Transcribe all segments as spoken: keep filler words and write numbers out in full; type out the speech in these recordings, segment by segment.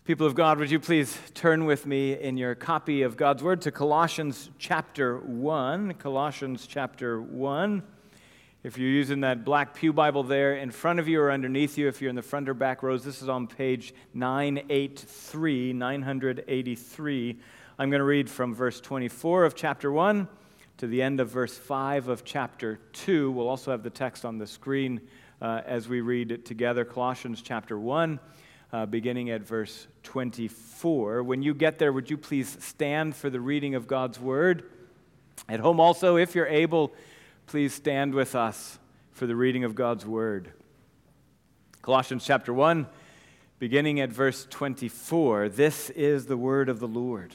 People of God, would you please turn with me in your copy of God's Word to Colossians chapter one. Colossians chapter one. If you're using that black pew Bible there in front of you or underneath you, if you're in the front or back rows, this is on page nine eighty-three, nine eighty-three. I'm going to read from verse twenty-four of chapter one to the end of verse five of chapter two. We'll also have the text on the screen uh, as we read it together. Colossians chapter one. Uh, beginning at verse twenty-four. When you get there, would you please stand for the reading of God's Word? At home also, if you're able, please stand with us for the reading of God's Word. Colossians chapter one, beginning at verse twenty-four. This is the word of the Lord.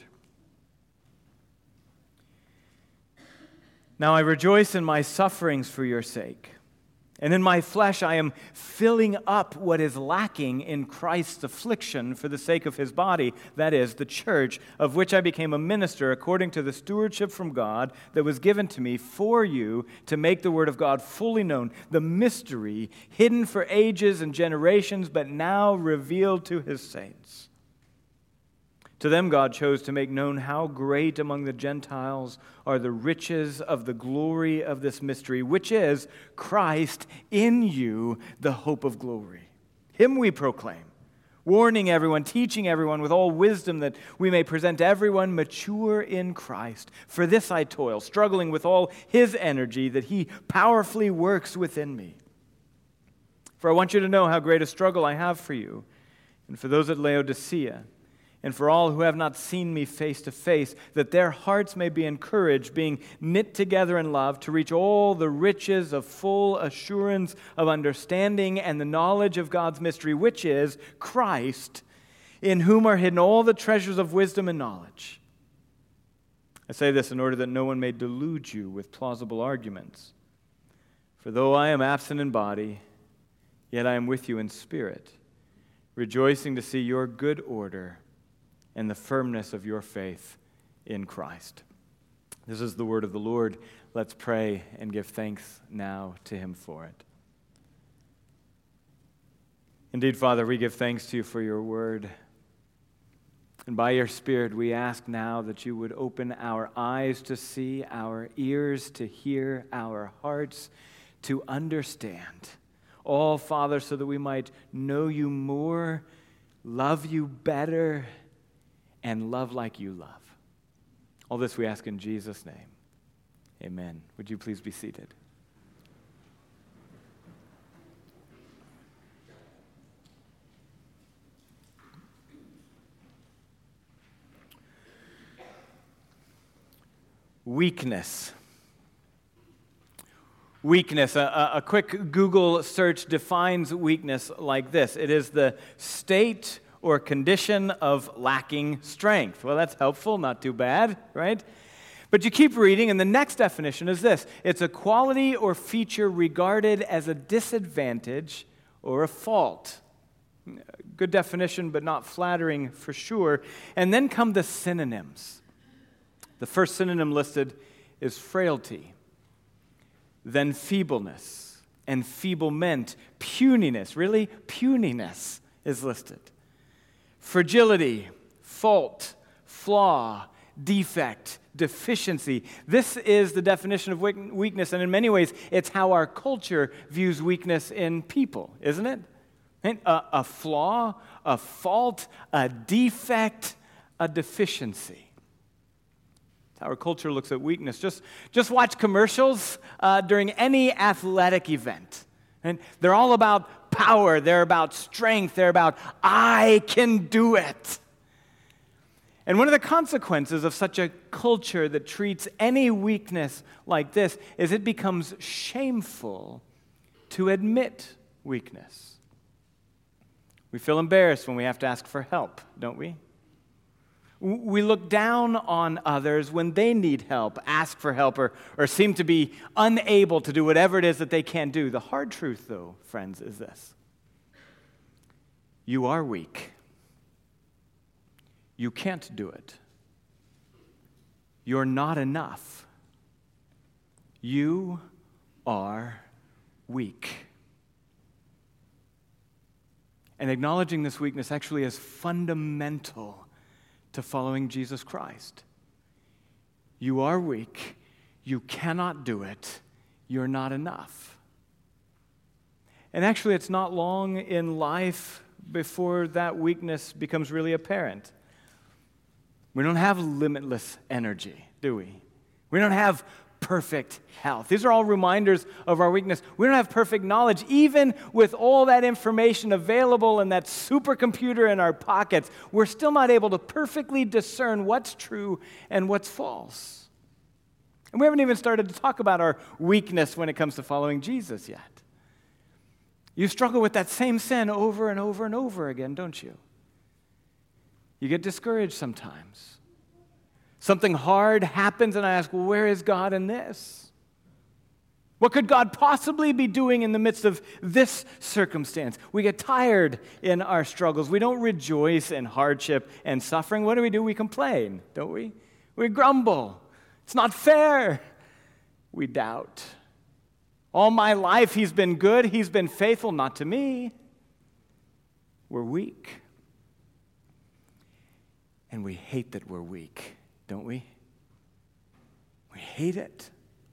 Now I rejoice in my sufferings for your sake. And in my flesh I am filling up what is lacking in Christ's affliction for the sake of his body, that is, the church, of which I became a minister according to the stewardship from God that was given to me for you to make the word of God fully known, the mystery hidden for ages and generations, but now revealed to his saints. To them God chose to make known how great among the Gentiles are the riches of the glory of this mystery, which is Christ in you, the hope of glory. Him we proclaim, warning everyone, teaching everyone with all wisdom that we may present everyone mature in Christ. For this I toil, struggling with all his energy that he powerfully works within me. For I want you to know how great a struggle I have for you, and for those at Laodicea, and for all who have not seen me face to face, that their hearts may be encouraged, being knit together in love, to reach all the riches of full assurance of understanding and the knowledge of God's mystery, which is Christ, in whom are hidden all the treasures of wisdom and knowledge. I say this in order that no one may delude you with plausible arguments. For though I am absent in body, yet I am with you in spirit, rejoicing to see your good order and the firmness of your faith in Christ. This is the word of the Lord. Let's pray and give thanks now to him for it. Indeed, Father, we give thanks to you for your word. And by your Spirit, we ask now that you would open our eyes to see, our ears to hear, our hearts to understand. All, Father, so that we might know you more, love you better, and love like you love. All this we ask in Jesus' name. Amen. Would you please be seated? Weakness. Weakness. A, a quick Google search defines weakness like this. It is the state or condition of lacking strength. Well, that's helpful, not too bad, right? But you keep reading, and the next definition is this. It's a quality or feature regarded as a disadvantage or a fault. Good definition, but not flattering for sure. And then come the synonyms. The first synonym listed is frailty, then feebleness, enfeeblement, puniness. Really? Puniness is listed. Fragility, fault, flaw, defect, deficiency. This is the definition of weakness, and in many ways, it's how our culture views weakness in people, isn't it? A, a flaw, a fault, a defect, a deficiency. It's how our culture looks at weakness. Just, just watch commercials uh, during any athletic event. And they're all about power, they're about strength, they're about, I can do it. And one of the consequences of such a culture that treats any weakness like this is it becomes shameful to admit weakness. We feel embarrassed when we have to ask for help, don't we? We look down on others when they need help, ask for help, or, or seem to be unable to do whatever it is that they can do. The hard truth, though, friends, is this. You are weak. You can't do it. You're not enough. You are weak. And acknowledging this weakness actually is fundamental to following Jesus Christ. You are weak. You cannot do it. You're not enough. And actually, it's not long in life before that weakness becomes really apparent. We don't have limitless energy, do we? We don't have perfect health. These are all reminders of our weakness. We don't have perfect knowledge. Even with all that information available and that supercomputer in our pockets, we're still not able to perfectly discern what's true and what's false. And we haven't even started to talk about our weakness when it comes to following Jesus yet. You struggle with that same sin over and over and over again, don't you? You get discouraged sometimes. Something hard happens, and I ask, well, where is God in this? What could God possibly be doing in the midst of this circumstance? We get tired in our struggles. We don't rejoice in hardship and suffering. What do we do? We complain, don't we? We grumble. It's not fair. We doubt. All my life, he's been good. He's been faithful, not to me. We're weak. And we hate that we're weak, don't we? We hate it.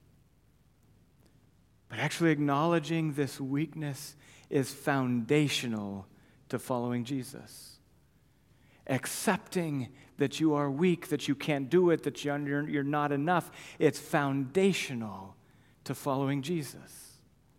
But actually acknowledging this weakness is foundational to following Jesus. Accepting that you are weak, that you can't do it, that you're, you're not enough, it's foundational to following Jesus.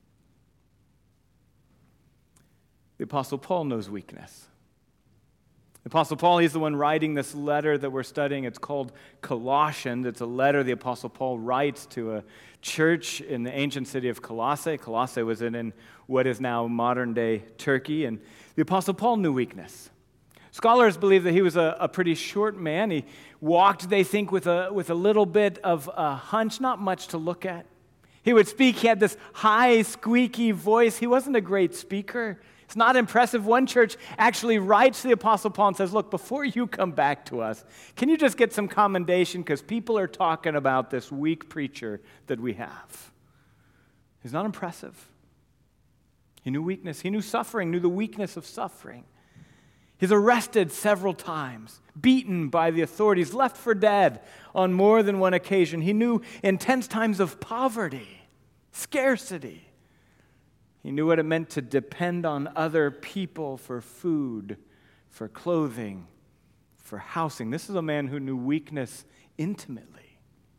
The Apostle Paul knows weakness. The Apostle Paul, he's the one writing this letter that we're studying. It's called Colossians. It's a letter the Apostle Paul writes to a church in the ancient city of Colossae. Colossae was in, in what is now modern-day Turkey. And the Apostle Paul knew weakness. Scholars believe that he was a, a pretty short man. He walked, they think, with a, with a little bit of a hunch, not much to look at. He would speak. He had this high, squeaky voice. He wasn't a great speaker. It's not impressive. One church actually writes to the Apostle Paul and says, look, before you come back to us, can you just get some commendation? Because people are talking about this weak preacher that we have. He's not impressive. He knew weakness. He knew suffering, knew the weakness of suffering. He's arrested several times, beaten by the authorities, left for dead on more than one occasion. He knew intense times of poverty, scarcity. He knew what it meant to depend on other people for food, for clothing, for housing. This is a man who knew weakness intimately.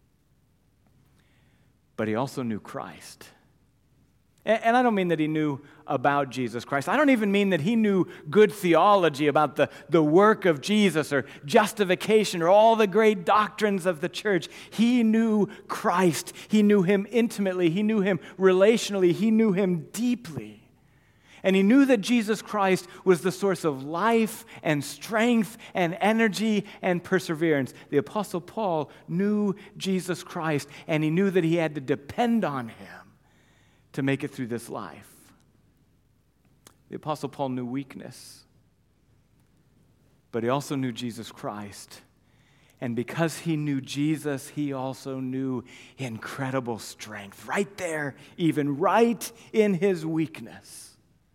But he also knew Christ. And I don't mean that he knew about Jesus Christ. I don't even mean that he knew good theology about the, the work of Jesus or justification or all the great doctrines of the church. He knew Christ. He knew him intimately. He knew him relationally. He knew him deeply. And he knew that Jesus Christ was the source of life and strength and energy and perseverance. The Apostle Paul knew Jesus Christ, and he knew that he had to depend on him to make it through this life. The Apostle Paul knew weakness, but he also knew Jesus Christ. And because he knew Jesus, he also knew incredible strength, right there, even right in his weakness.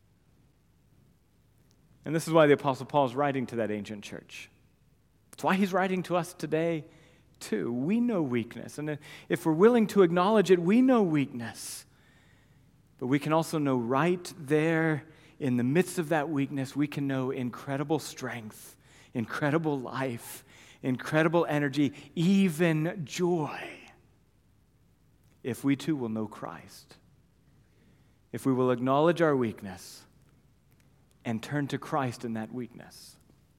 And this is why the Apostle Paul is writing to that ancient church. It's why he's writing to us today, too. We know weakness, and if we're willing to acknowledge it, we know weakness. But we can also know right there in the midst of that weakness, we can know incredible strength, incredible life, incredible energy, even joy, if we too will know Christ. If we will acknowledge our weakness and turn to Christ in that weakness.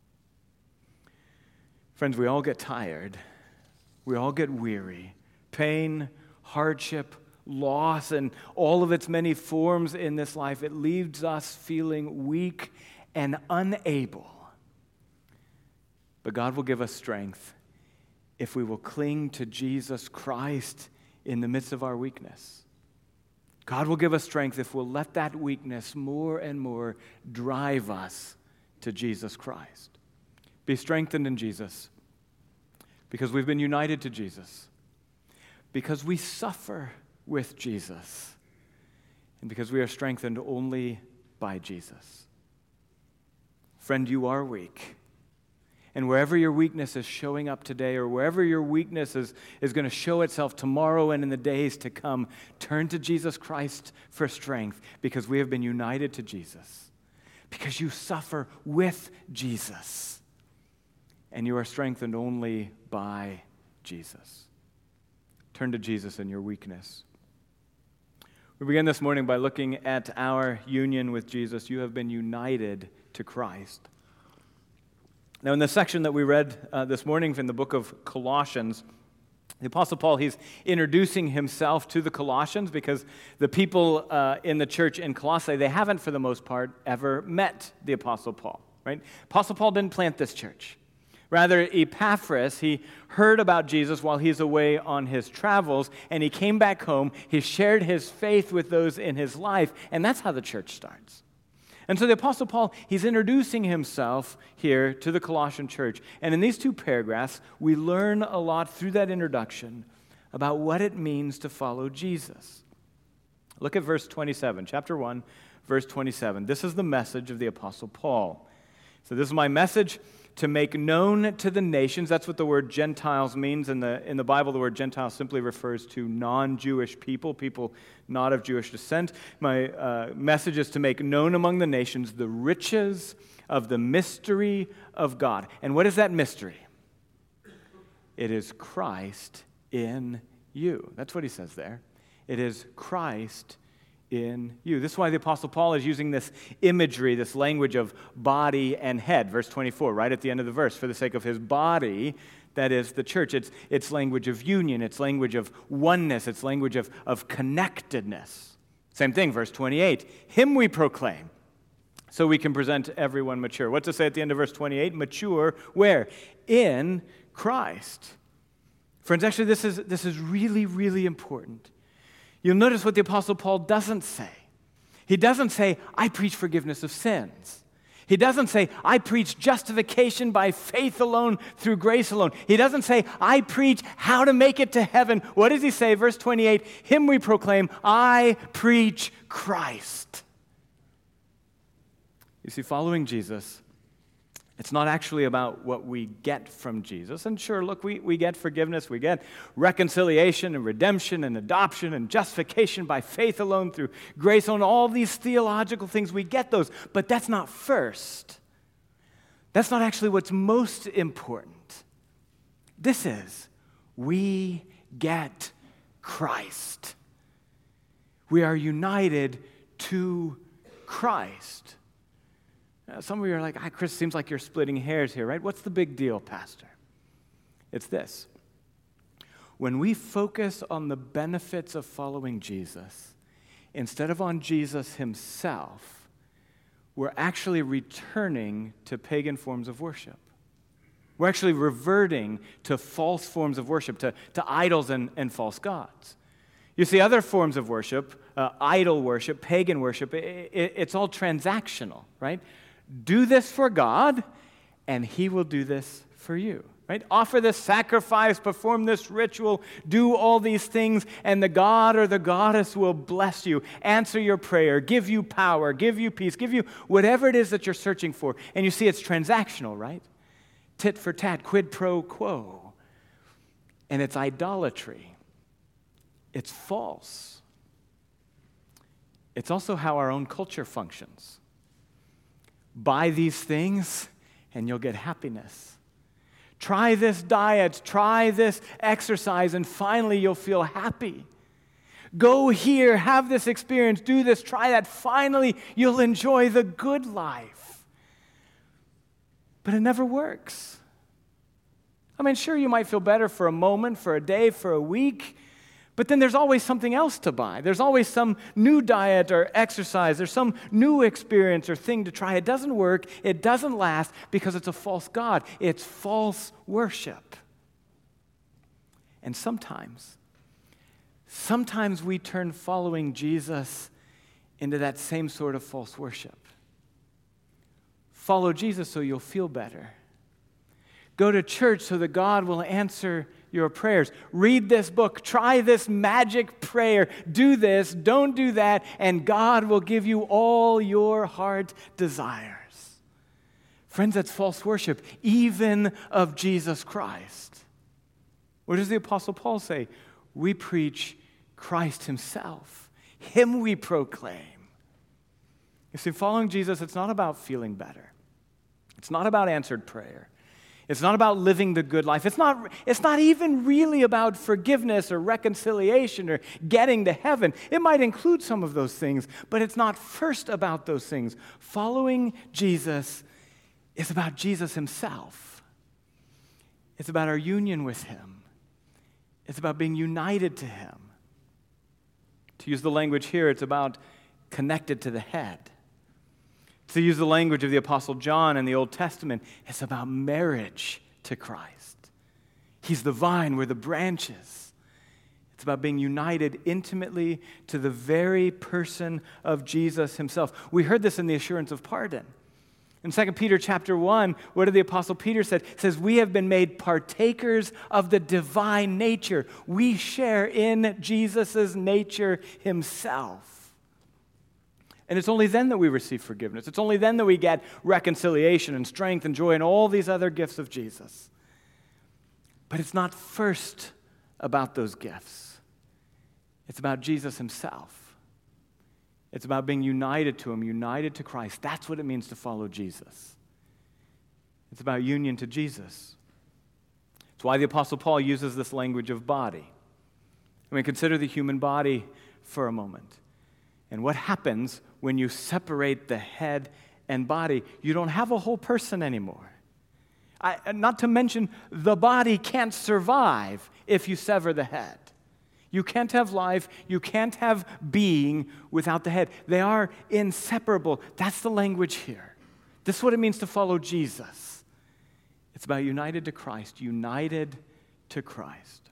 Friends, we all get tired. We all get weary. Pain, hardship, loss, and all of its many forms in this life, it leaves us feeling weak and unable. But God will give us strength if we will cling to Jesus Christ in the midst of our weakness. God will give us strength if we'll let that weakness more and more drive us to Jesus Christ. Be strengthened in Jesus because we've been united to Jesus, because we suffer with Jesus, and because we are strengthened only by Jesus. Friend, you are weak. And wherever your weakness is showing up today, or wherever your weakness is, is going to show itself tomorrow and in the days to come, turn to Jesus Christ for strength, because we have been united to Jesus. Because you suffer with Jesus. And you are strengthened only by Jesus. Turn to Jesus in your weakness. We begin this morning by looking at our union with Jesus. You have been united to Christ. Now, in the section that we read uh, this morning from the book of Colossians, the Apostle Paul, he's introducing himself to the Colossians because the people uh, in the church in Colossae, they haven't, for the most part, ever met the Apostle Paul, right? Apostle Paul didn't plant this church. Rather, Epaphras, he heard about Jesus while he's away on his travels, and he came back home. He shared his faith with those in his life, and that's how the church starts. And so the Apostle Paul, he's introducing himself here to the Colossian church. And in these two paragraphs, we learn a lot through that introduction about what it means to follow Jesus. Look at verse twenty-seven, chapter one, verse twenty-seven. This is the message of the Apostle Paul. So this is my message to make known to the nations. That's what the word Gentiles means. In the, in the Bible, the word Gentile simply refers to non-Jewish people, people not of Jewish descent. My uh, message is to make known among the nations the riches of the mystery of God. And what is that mystery? It is Christ in you. That's what he says there. It is Christ in you. This is why the Apostle Paul is using this imagery, this language of body and head. Verse twenty-four, right at the end of the verse, for the sake of his body, that is the church. It's, it's language of union. It's language of oneness. It's language of, of connectedness. Same thing, verse twenty-eight. Him we proclaim, so we can present everyone mature. What to say at the end of verse twenty-eight? Mature where? In Christ. Friends, actually, this is, this is really, really important. You'll notice what the Apostle Paul doesn't say. He doesn't say, I preach forgiveness of sins. He doesn't say, I preach justification by faith alone, through grace alone. He doesn't say, I preach how to make it to heaven. What does he say? Verse twenty-eight, him we proclaim, I preach Christ. You see, following Jesus, it's not actually about what we get from Jesus. And sure, look, we, we get forgiveness, we get reconciliation and redemption and adoption and justification by faith alone, through grace alone, all these theological things, we get those. But that's not first. That's not actually what's most important. This is, we get Christ. We are united to Christ. Some of you are like, ah, Chris, seems like you're splitting hairs here, right? What's the big deal, Pastor? It's this. When we focus on the benefits of following Jesus, instead of on Jesus himself, we're actually returning to pagan forms of worship. We're actually reverting to false forms of worship, to, to idols and, and false gods. You see, other forms of worship, uh, idol worship, pagan worship, it, it, it's all transactional, right? Do this for God, and he will do this for you, right? Offer this sacrifice, perform this ritual, do all these things, and the God or the goddess will bless you, answer your prayer, give you power, give you peace, give you whatever it is that you're searching for. And you see, it's transactional, right? Tit for tat, quid pro quo. And it's idolatry. It's false. It's also how our own culture functions. Buy these things, and you'll get happiness. Try this diet, try this exercise, and finally you'll feel happy. Go here, have this experience, do this, try that. Finally, you'll enjoy the good life. But it never works. I mean, sure, you might feel better for a moment, for a day, for a week, but then there's always something else to buy. There's always some new diet or exercise. There's some new experience or thing to try. It doesn't work. It doesn't last because it's a false god. It's false worship. And sometimes, sometimes we turn following Jesus into that same sort of false worship. Follow Jesus so you'll feel better. Go to church so that God will answer your prayers. Read this book. Try this magic prayer. Do this, don't do that, and God will give you all your heart desires. Friends, that's false worship, even of Jesus Christ. What does the Apostle Paul say? We preach Christ himself. Him we proclaim. You see, following Jesus, it's not about feeling better. It's not about answered prayer. It's not about living the good life. It's not, it's not even really about forgiveness or reconciliation or getting to heaven. It might include some of those things, but it's not first about those things. Following Jesus is about Jesus himself. It's about our union with him. It's about being united to him. To use the language here, it's about connected to the head. To use the language of the Apostle John in the Old Testament, it's about marriage to Christ. He's the vine, we're the branches. It's about being united intimately to the very person of Jesus himself. We heard this in the assurance of pardon. In Second Peter chapter one, what did the Apostle Peter say? It says, we have been made partakers of the divine nature. We share in Jesus' nature himself. And it's only then that we receive forgiveness. It's only then that we get reconciliation and strength and joy and all these other gifts of Jesus. But it's not first about those gifts. It's about Jesus himself. It's about being united to him, united to Christ. That's what it means to follow Jesus. It's about union to Jesus. It's why the Apostle Paul uses this language of body. I mean, consider the human body for a moment. And what happens when you separate the head and body? You don't have a whole person anymore. I, not to mention, the body can't survive if you sever the head. You can't have life, you can't have being without the head. They are inseparable. That's the language here. This is what it means to follow Jesus. It's about united to Christ, united to Christ.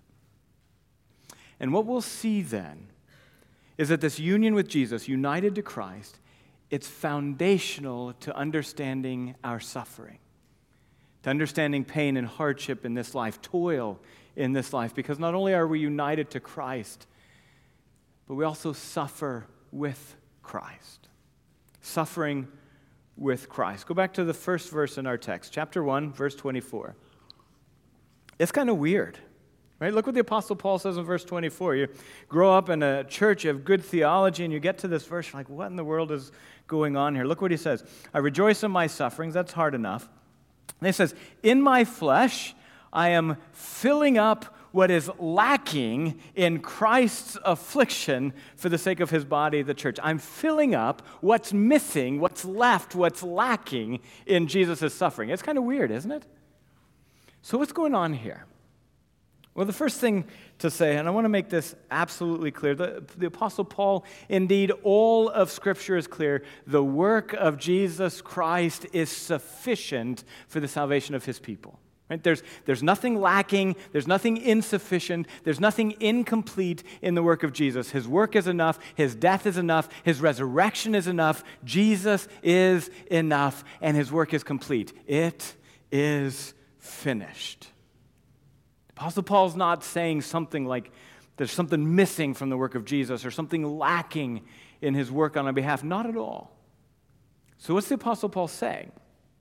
And what we'll see then is that this union with Jesus, united to Christ, it's foundational to understanding our suffering, to understanding pain and hardship in this life, toil in this life, because not only are we united to Christ, but we also suffer with Christ. Suffering with Christ. Go back to the first verse in our text, chapter one, verse twenty-four. It's kind of weird, right? Look what the Apostle Paul says in verse twenty-four. You grow up in a church of good theology, and you get to this verse, you're like, what in the world is going on here? Look what he says. I rejoice in my sufferings. That's hard enough. And he says, in my flesh, I am filling up what is lacking in Christ's affliction for the sake of his body, the church. I'm filling up what's missing, what's left, what's lacking in Jesus' suffering. It's kind of weird, isn't it? So what's going on here? Well, the first thing to say, and I want to make this absolutely clear, the, the Apostle Paul, indeed, all of Scripture is clear. The work of Jesus Christ is sufficient for the salvation of his people. Right? There's, there's nothing lacking, there's nothing insufficient, there's nothing incomplete in the work of Jesus. His work is enough, his death is enough, his resurrection is enough, Jesus is enough, and his work is complete. It is finished. Apostle Paul's not saying something like there's something missing from the work of Jesus or something lacking in his work on our behalf. Not at all. So what's the Apostle Paul saying?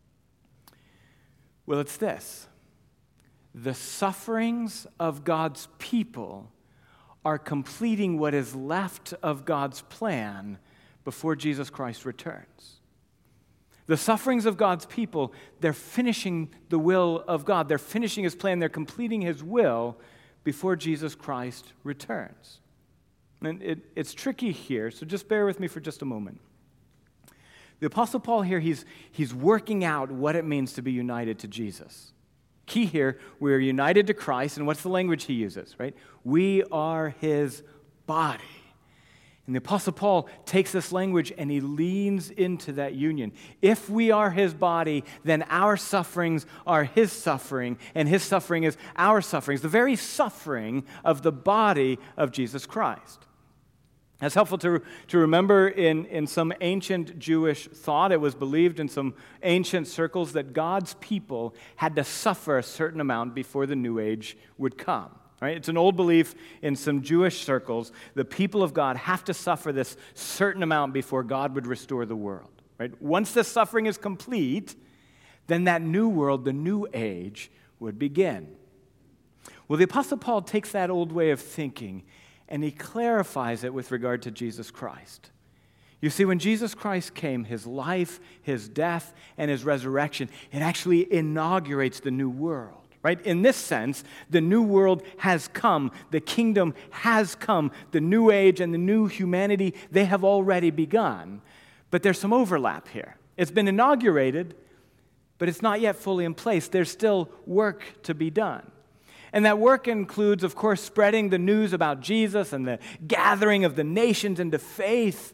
Well, it's this. The sufferings of God's people are completing what is left of God's plan before Jesus Christ returns. The sufferings of God's people, they're finishing the will of God. They're finishing his plan. They're completing his will before Jesus Christ returns. And it, it's tricky here, so just bear with me for just a moment. The Apostle Paul here, he's, he's working out what it means to be united to Jesus. Key here, we're united to Christ, and what's the language he uses, right? We are his body. And the Apostle Paul takes this language and he leans into that union. If we are his body, then our sufferings are his suffering, and his suffering is our sufferings, the very suffering of the body of Jesus Christ. That's helpful to, to remember in, in some ancient Jewish thought. It was believed in some ancient circles that God's people had to suffer a certain amount before the New Age would come. Right? It's an old belief in some Jewish circles. The people of God have to suffer this certain amount before God would restore the world. Right? Once this suffering is complete, then that new world, the new age, would begin. Well, the Apostle Paul takes that old way of thinking and he clarifies it with regard to Jesus Christ. You see, when Jesus Christ came, his life, his death, and his resurrection, it actually inaugurates the new world. Right? In this sense, the new world has come. The kingdom has come. The new age and the new humanity, they have already begun. But there's some overlap here. It's been inaugurated, but it's not yet fully in place. There's still work to be done. And that work includes, of course, spreading the news about Jesus and the gathering of the nations into faith.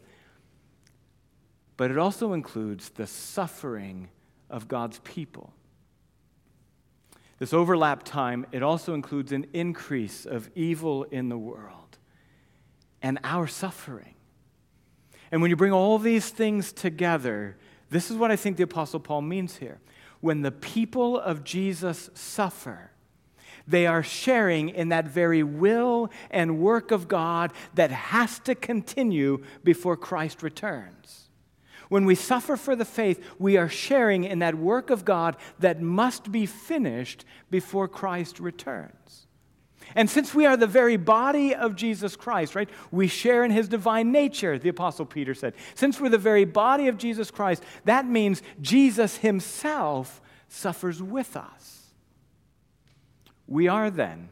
But it also includes the suffering of God's people. This overlap time, it also includes an increase of evil in the world and our suffering. And when you bring all these things together, this is what I think the Apostle Paul means here. When the people of Jesus suffer, they are sharing in that very will and work of God that has to continue before Christ returns. When we suffer for the faith, we are sharing in that work of God that must be finished before Christ returns. And since we are the very body of Jesus Christ, right, we share in his divine nature, the Apostle Peter said. Since we're the very body of Jesus Christ, that means Jesus himself suffers with us. We are then,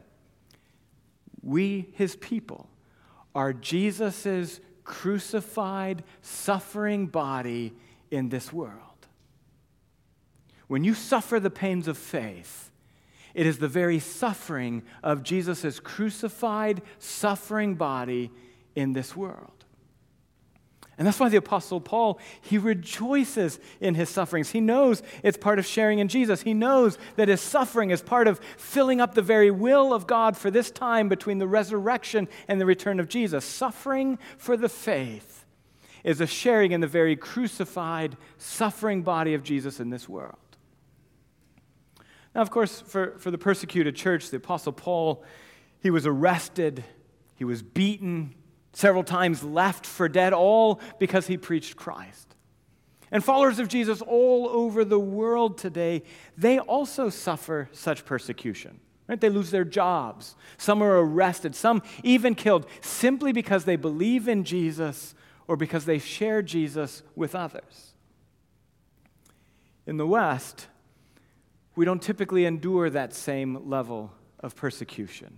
we, his people, are Jesus's crucified, suffering body in this world. When you suffer the pains of faith, it is the very suffering of Jesus' crucified, suffering body in this world. And that's why the Apostle Paul, he rejoices in his sufferings. He knows it's part of sharing in Jesus. He knows that his suffering is part of filling up the very will of God for this time between the resurrection and the return of Jesus. Suffering for the faith is a sharing in the very crucified, suffering body of Jesus in this world. Now, of course, for, for the persecuted church, the Apostle Paul, he was arrested, he was beaten, several times left for dead, all because he preached Christ. And followers of Jesus all over the world today, they also suffer such persecution. Right? They lose their jobs. Some are arrested. Some even killed simply because they believe in Jesus or because they share Jesus with others. In the West, we don't typically endure that same level of persecution.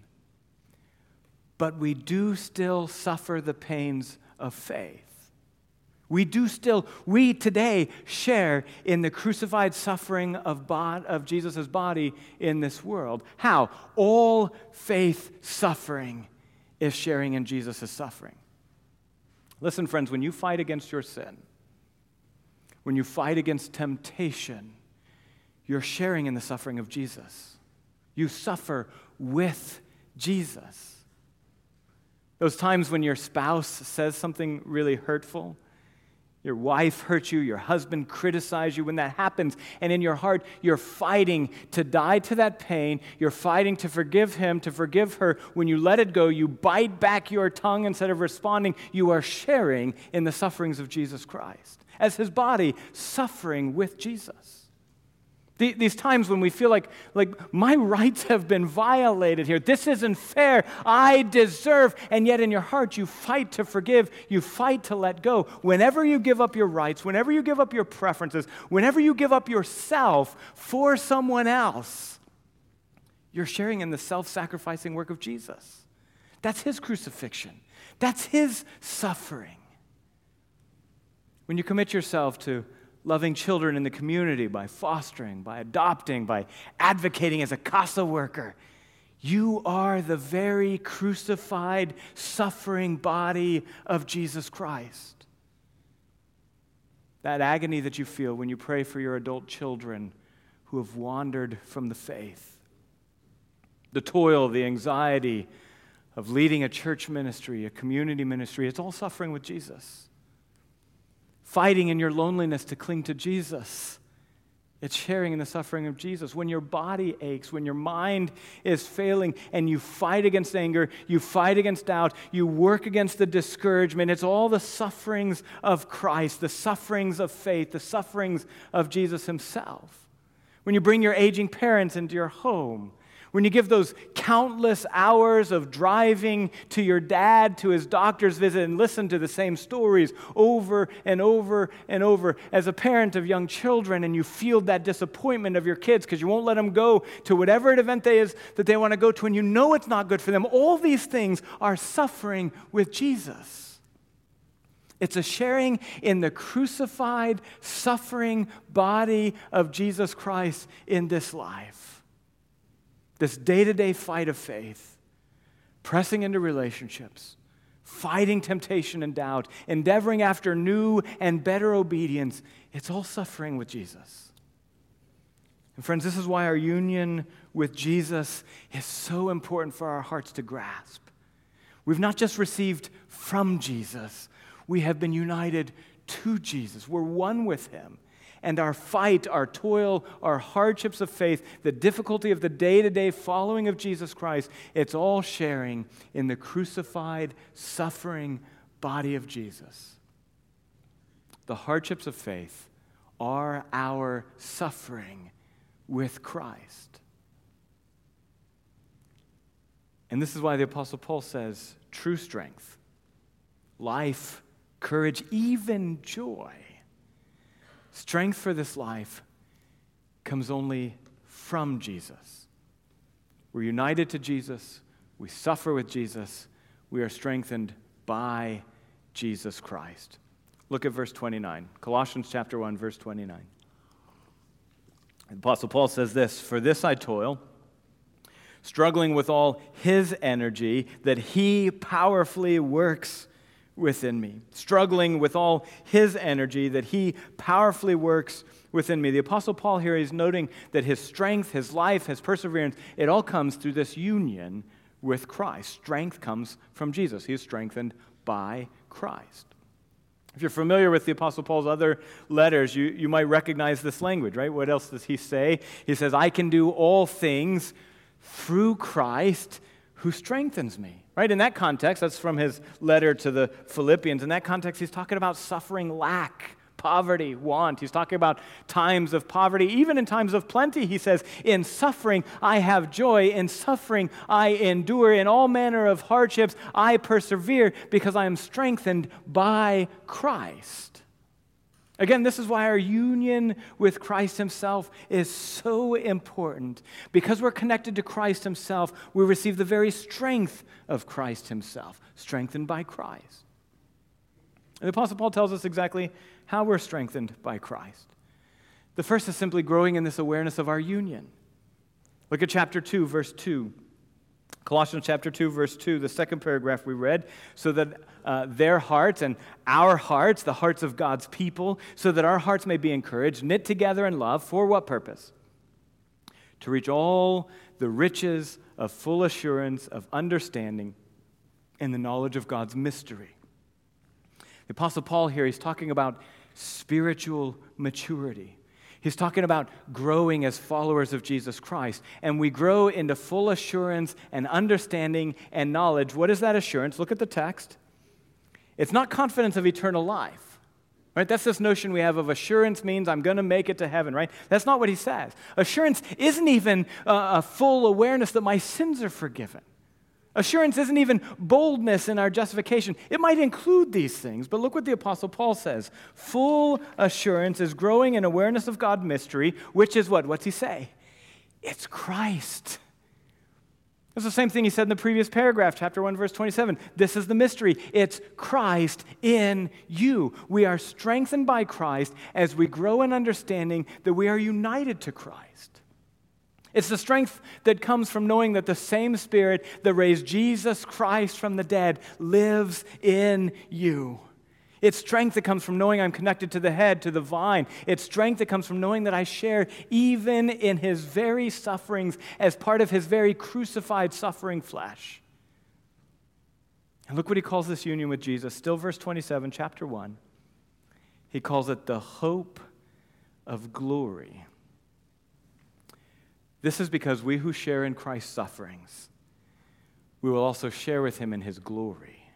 But we do still suffer the pains of faith. We do still, we today share in the crucified suffering of, bod, of Jesus' body in this world. How? All faith suffering is sharing in Jesus' suffering. Listen, friends, when you fight against your sin, when you fight against temptation, you're sharing in the suffering of Jesus. You suffer with Jesus. Those times when your spouse says something really hurtful, your wife hurts you, your husband criticizes you, when that happens, and in your heart you're fighting to die to that pain, you're fighting to forgive him, to forgive her. When you let it go, you bite back your tongue instead of responding. You are sharing in the sufferings of Jesus Christ, as his body suffering with Jesus. These times when we feel like, like my rights have been violated here. This isn't fair. I deserve. And yet in your heart you fight to forgive. You fight to let go. Whenever you give up your rights, whenever you give up your preferences, whenever you give up yourself for someone else, you're sharing in the self-sacrificing work of Jesus. That's his crucifixion. That's his suffering. When you commit yourself to loving children in the community by fostering, by adopting, by advocating as a CASA worker, you are the very crucified, suffering body of Jesus Christ. That agony that you feel when you pray for your adult children who have wandered from the faith. The toil, the anxiety of leading a church ministry, a community ministry, it's all suffering with Jesus. Fighting in your loneliness to cling to Jesus. It's sharing in the suffering of Jesus. When your body aches, when your mind is failing, and you fight against anger, you fight against doubt, you work against the discouragement, it's all the sufferings of Christ, the sufferings of faith, the sufferings of Jesus himself. when you bring your aging parents into your home, when you give those countless hours of driving to your dad to his doctor's visit and listen to the same stories over and over and over. As a parent of young children, and you feel that disappointment of your kids because you won't let them go to whatever event they is that they want to go to, and you know it's not good for them. All these things are suffering with Jesus. It's a sharing in the crucified, suffering body of Jesus Christ in this life. This day-to-day fight of faith, pressing into relationships, fighting temptation and doubt, endeavoring after new and better obedience. It's all suffering with Jesus. And friends, this is why our union with Jesus is so important for our hearts to grasp. We've not just received from Jesus, we have been united to Jesus. We're one with him. And our fight, our toil, our hardships of faith, the difficulty of the day-to-day following of Jesus Christ, it's all sharing in the crucified, suffering body of Jesus. The hardships of faith are our suffering with Christ. And this is why the Apostle Paul says, true strength, life, courage, even joy, strength for this life comes only from Jesus. We're united to Jesus. We suffer with Jesus. We are strengthened by Jesus Christ. Look at verse twenty-nine. Colossians chapter one, verse twenty-nine. The Apostle Paul says this, "For this I toil, struggling with all his energy that he powerfully works within me." Struggling with all his energy that he powerfully works within me. The Apostle Paul here is noting that his strength, his life, his perseverance, it all comes through this union with Christ. Strength comes from Jesus. He is strengthened by Christ. If you're familiar with the Apostle Paul's other letters, you, you might recognize this language, right? What else does he say? He says, "I can do all things through Christ who strengthens me." Right? In that context, that's from his letter to the Philippians. In that context, he's talking about suffering, lack, poverty, want. He's talking about times of poverty. Even in times of plenty, he says, "In suffering, I have joy. In suffering, I endure. In all manner of hardships, I persevere because I am strengthened by Christ." Again, this is why our union with Christ himself is so important. Because we're connected to Christ himself, we receive the very strength of Christ himself, strengthened by Christ. And the Apostle Paul tells us exactly how we're strengthened by Christ. The first is simply growing in this awareness of our union. Look at chapter two, verse two. Colossians chapter two, verse two, the second paragraph we read, "So that uh, their hearts and our hearts, the hearts of God's people, so that our hearts may be encouraged, knit together in love." For what purpose? "To reach all the riches of full assurance of understanding and the knowledge of God's mystery." The Apostle Paul here, he's talking about spiritual maturity. He's talking about growing as followers of Jesus Christ. And we grow into full assurance and understanding and knowledge. What is that assurance? Look at the text. It's not confidence of eternal life. Right? That's this notion we have of assurance means I'm going to make it to heaven, right? That's not what he says. Assurance isn't even uh, a full awareness that my sins are forgiven. Assurance isn't even boldness in our justification. It might include these things, but look what the Apostle Paul says. Full assurance is growing in awareness of God's mystery, which is what? What's he say? It's Christ. That's the same thing he said in the previous paragraph, chapter one, verse twenty-seven. This is the mystery. It's Christ in you. We are strengthened by Christ as we grow in understanding that we are united to Christ. It's the strength that comes from knowing that the same Spirit that raised Jesus Christ from the dead lives in you. It's strength that comes from knowing I'm connected to the head, to the vine. It's strength that comes from knowing that I share even in his very sufferings as part of his very crucified suffering flesh. And look what he calls this union with Jesus. Still verse twenty-seven, chapter one. He calls it the hope of glory. This is because we who share in Christ's sufferings, we will also share with him in his glory.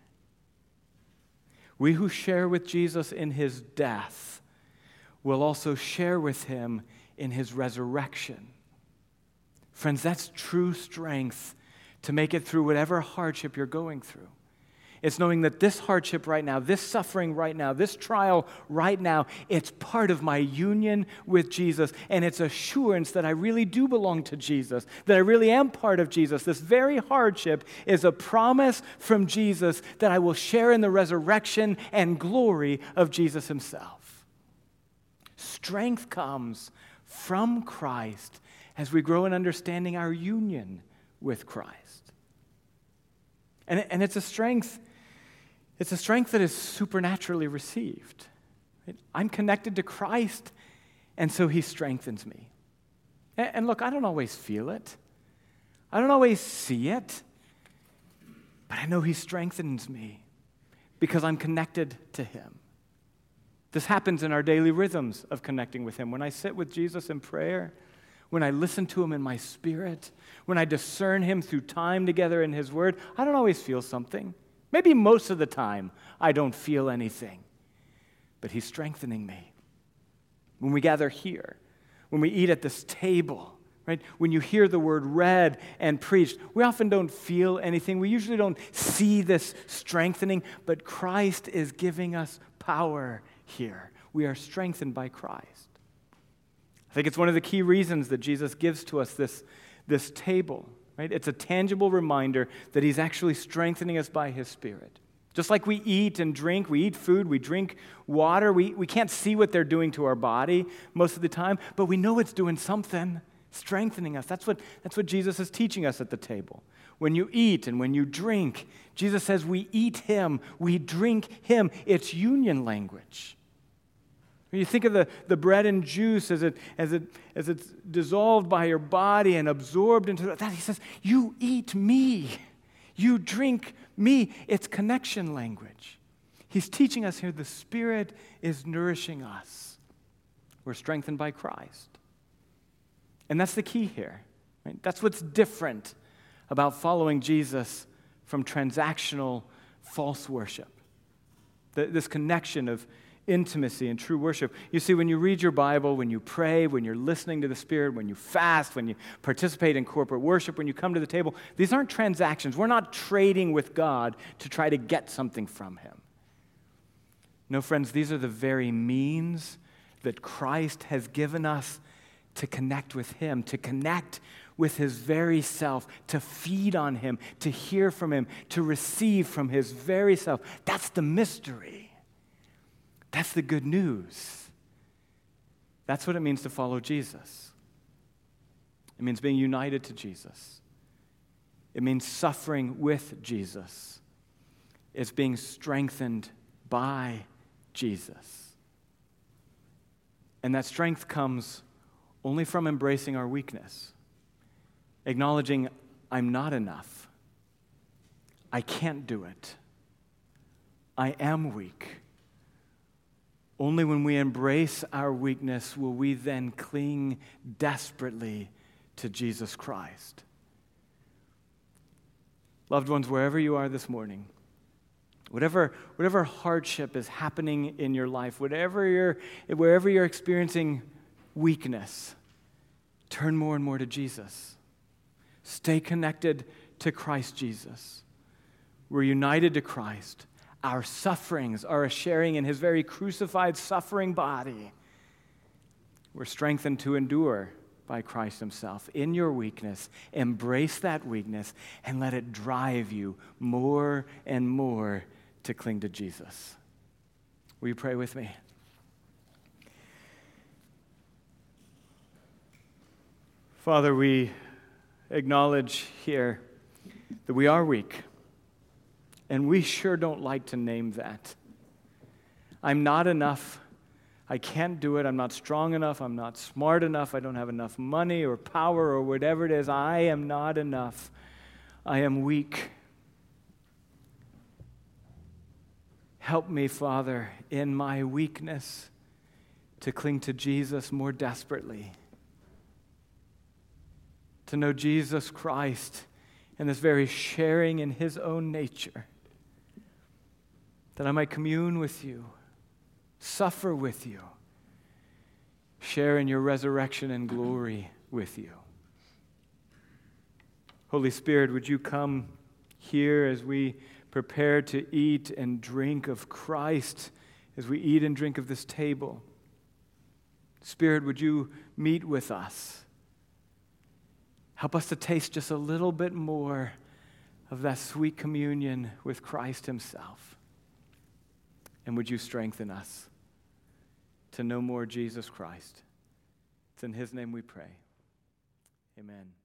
We who share with Jesus in his death will also share with him in his resurrection. Friends, that's true strength to make it through whatever hardship you're going through. It's knowing that this hardship right now, this suffering right now, this trial right now, it's part of my union with Jesus, and it's assurance that I really do belong to Jesus, that I really am part of Jesus. This very hardship is a promise from Jesus that I will share in the resurrection and glory of Jesus himself. Strength comes from Christ as we grow in understanding our union with Christ. And, and it's a strength It's a strength that is supernaturally received. Right? I'm connected to Christ, and so he strengthens me. And, and look, I don't always feel it. I don't always see it. But I know he strengthens me because I'm connected to him. This happens in our daily rhythms of connecting with him. When I sit with Jesus in prayer, when I listen to him in my spirit, when I discern him through time together in his word, I don't always feel something. Maybe most of the time, I don't feel anything, but he's strengthening me. When we gather here, when we eat at this table, right? When you hear the word read and preached, we often don't feel anything. We usually don't see this strengthening, but Christ is giving us power here. We are strengthened by Christ. I think it's one of the key reasons that Jesus gives to us this, this table. Right? It's a tangible reminder that he's actually strengthening us by his Spirit. Just like we eat and drink, we eat food, we drink water, we, we can't see what they're doing to our body most of the time, but we know it's doing something, strengthening us. That's what, that's what Jesus is teaching us at the table. When you eat and when you drink, Jesus says we eat him, we drink him. It's union language. When you think of the, the bread and juice as it as it as it's dissolved by your body and absorbed into that, he says, you eat me, you drink me. It's connection language. He's teaching us here the Spirit is nourishing us. We're strengthened by Christ. And that's the key here. Right? That's what's different about following Jesus from transactional false worship. The, this connection of intimacy and true worship. You see, when you read your Bible, when you pray, when you're listening to the Spirit, when you fast, when you participate in corporate worship, when you come to the table, these aren't transactions. We're not trading with God to try to get something from him. No, friends, these are the very means that Christ has given us to connect with him, to connect with his very self, to feed on him, to hear from him, to receive from his very self. That's the mystery. That's the good news. That's what it means to follow Jesus. It means being united to Jesus. It means suffering with Jesus. It's being strengthened by Jesus. And that strength comes only from embracing our weakness, acknowledging I'm not enough. I can't do it. I am weak. Only when we embrace our weakness will we then cling desperately to Jesus Christ. Loved ones, wherever you are this morning, whatever, whatever hardship is happening in your life, whatever you're, wherever you're experiencing weakness, turn more and more to Jesus. Stay connected to Christ Jesus. We're united to Christ. Our sufferings are a sharing in his very crucified, suffering body. We're strengthened to endure by Christ himself. In your weakness, embrace that weakness and let it drive you more and more to cling to Jesus. Will you pray with me? Father, we acknowledge here that we are weak. And we sure don't like to name that. I'm not enough. I can't do it. I'm not strong enough. I'm not smart enough. I don't have enough money or power or whatever it is. I am not enough. I am weak. Help me, Father, in my weakness to cling to Jesus more desperately, to know Jesus Christ and this very sharing in his own nature, that I might commune with you, suffer with you, share in your resurrection and glory with you. Holy Spirit, would you come here as we prepare to eat and drink of Christ, as we eat and drink of this table? Spirit, would you meet with us? Help us to taste just a little bit more of that sweet communion with Christ himself. And would you strengthen us to know more Jesus Christ? It's in his name we pray. Amen.